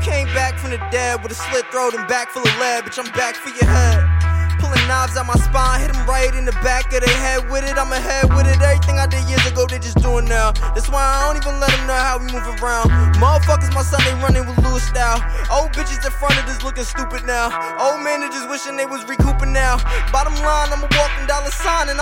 came back from the dead with a slit throat and back full of lead. Bitch, I'm back for your head. Pulling knives out my spine, hit them right in the back of their head with it. I'm ahead with it. Everything I did years ago, they just doing now. That's why I don't even let them know how we move around. Motherfuckers, my son, they running with loose style. Old bitches in front of us looking stupid now. Old man, they just wishing they was recouping now. Bottom line, I'm a walking dollar sign and